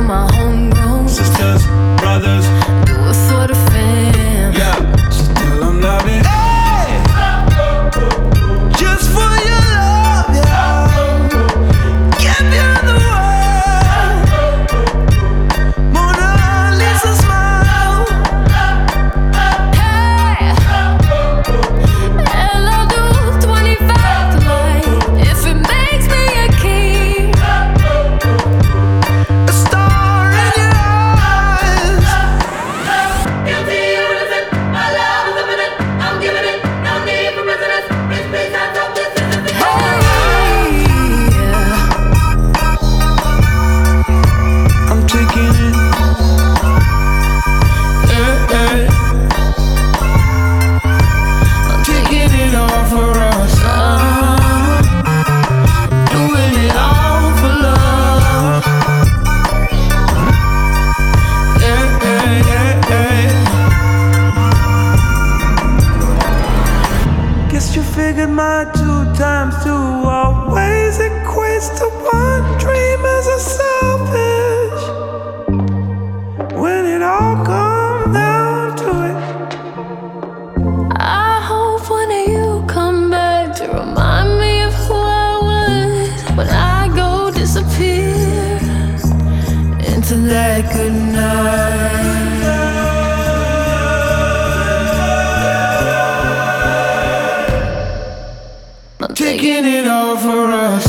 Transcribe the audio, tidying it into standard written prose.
my homegrown sisters, brothers, do it for the fam. yeah. So tell them love it. Hey! Just for your love, yeah. Give you the world. Mona Lisa smile. Hey, and I'll do 25 tonight if it makes me a king. A star in your eyes. Guilty or innocent, my love is imminent. I'm giving it, no need for precedence. This place I talk, this is the I'm taking it. Yeah, yeah. I'm taking it all for us. Doing it all for love. Yeah, yeah, yeah, yeah. Guess you figured my 2 times 2 always equates to 1. Dreamers are selfish when it all comes down to it. I hope one of you come back to remind me of who I was when I go disappear into that good night. I'm Taking it all for us.